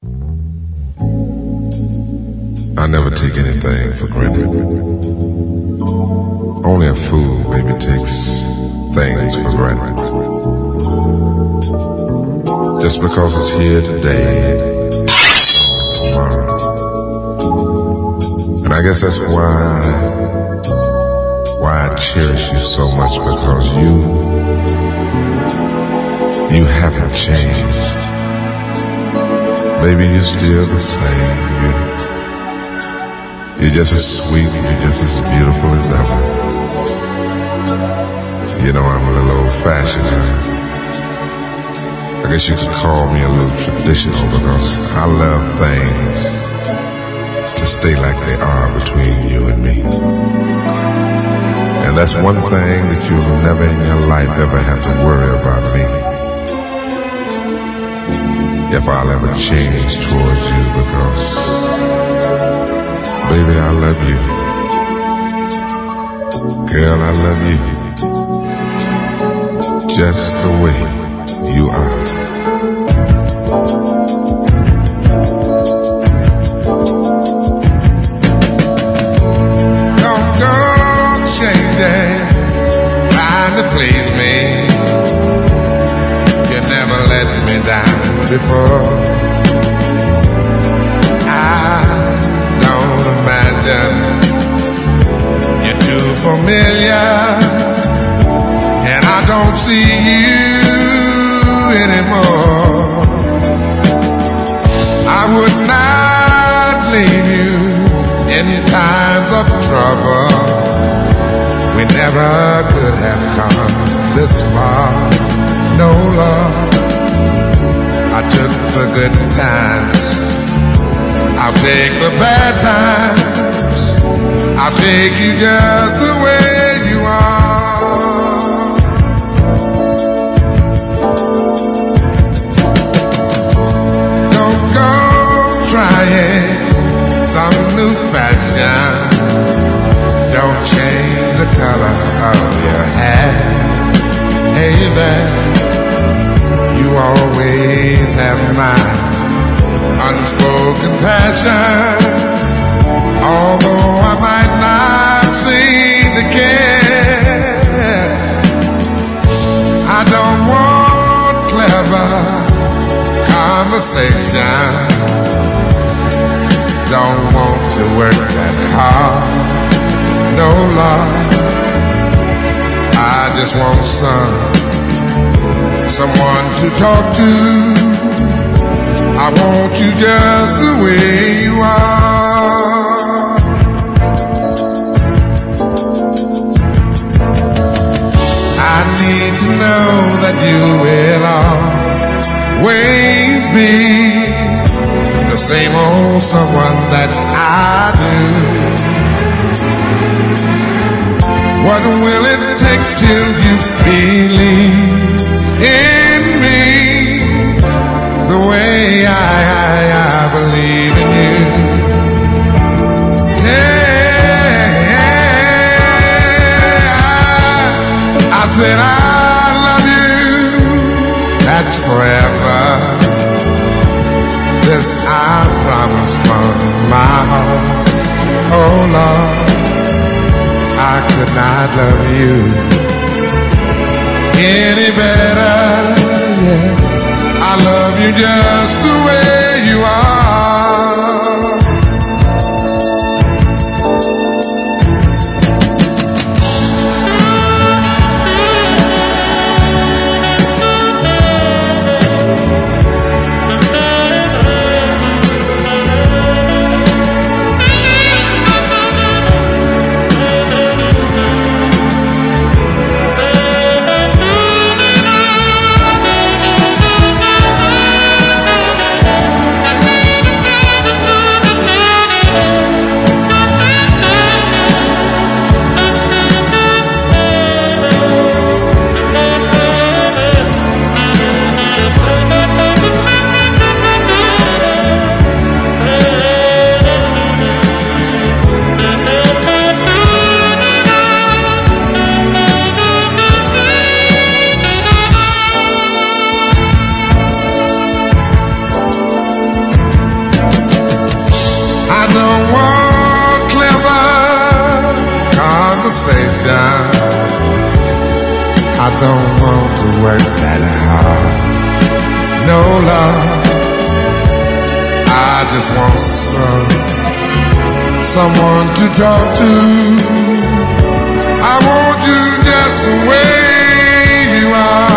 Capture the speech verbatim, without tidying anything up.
I never take anything for granted. Only a fool maybe takes things for granted. Just because it's here today, it's gone tomorrow. And I guess that's why, why I cherish you so much, because you, you haven't changed. Baby, you're still the same. You, You're just as sweet, you're just as beautiful as ever. You know, I'm a little old-fashioned. I, I guess you could call me a little traditional, because I love things to stay like they are between you and me. And that's one thing that you'll never in your life ever have to worry about me. If I'll ever change towards you, because baby, I love you. Girl, I love you. Just the way you are. Don't go changing, trying to please me. You never let me down before. Imagine you're too familiar, and I don't see you anymore. I would not leave you in times of trouble. We never could have come this far. No, Lord, I took the good times, I'll take the bad times. I'll take you just the way you are. Don't go trying some new fashion. Don't change the color of your hair. Hey there, you always have mine. Unspoken passion, although I might not seem to care. I don't want clever conversation, don't want to work that hard. No, Lord, I just want some, someone to talk to. I want you just the way you are. I need to know that you will always be the same old someone that I do. What will it take till you believe in me the way I, I, I believe in you? Yeah, I, I said I love you, that's forever. This I promise from my heart. Oh Lord, I could not love you any better, yeah. I love you just the way you are. don't want to work that hard. No love, I just want some, someone to talk to. I want you just the way you are.